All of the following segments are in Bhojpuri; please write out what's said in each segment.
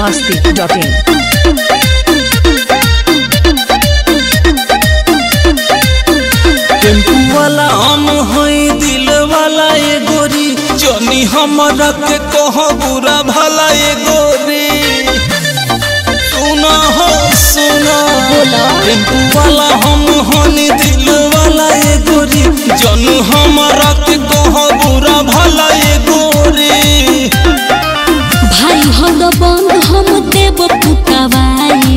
biharmasti.in टेम्पू वाला हम हई दिल वाला ए गोरी जनी हमरा के कह बुरा भला ए गोरी सुना हो सुना टेम्पू वाला हम हनी दिल वाला ए गोरी जनी हमरा के कह बुरा भला ए गोरी भाई हम बंद हम देव पुतवाई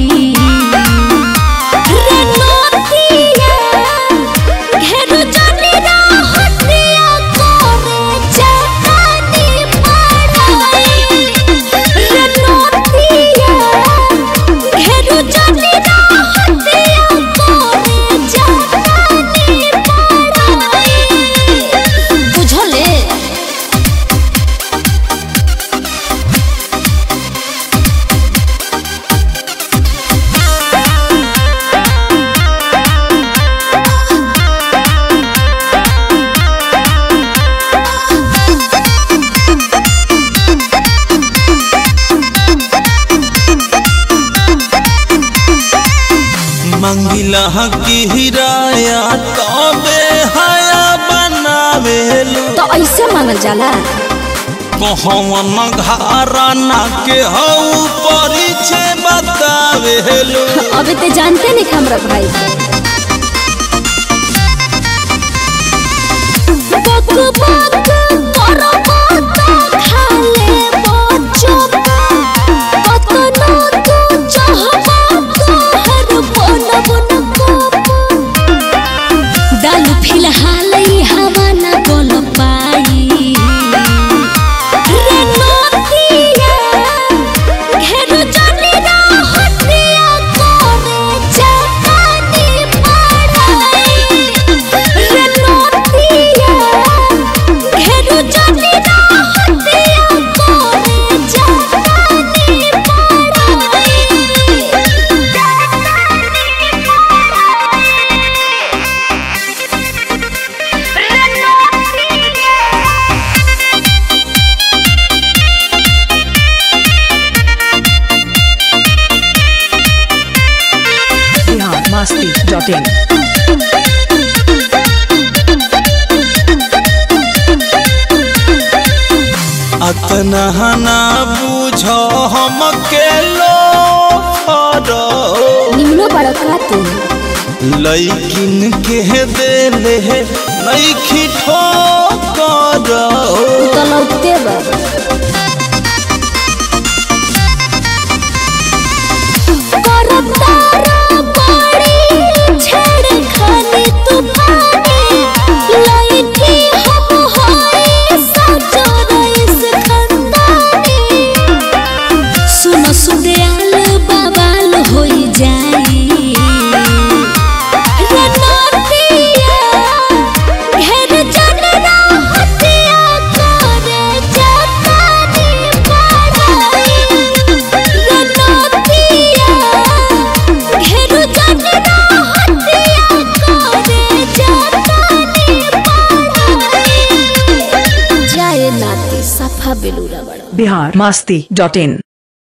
मंगिला की हिराया तबे हया बनावेलू तो ऐसे मांगल जाला कहवन घराना के हऊ परिचय बतावेलू अबे ते जानते नहीं हमरा भाई बक बक करो मत खाले बच्चों कतना तू चाहबा तोहर बनब न दाल फिलहाल ही हवा न बोल पाई रे नतिया घेरो जानी ना हटिया करे जानी पड़ाई रे नतिया घेरो जानी ना हटिया करे जानी पड़ाई biharmasti.in अतना ना बुझो हम के लो निम्नो बड़का तू लइकिन के देले नइखी ठोकर तो लौटते बा करब तारा बड़ी छेड़खानी तूफानी लइकी हम होए सजो रईस खंदानी सुनो सुदयाल बवाल होई जाई रे नतिया घेर जनरा हटिया करे जानी पड़ाई रे नतिया घेर जनरा हटिया करे जानी पड़ाई जाए नाती सफा बेलूरा बड़ा biharmasti.in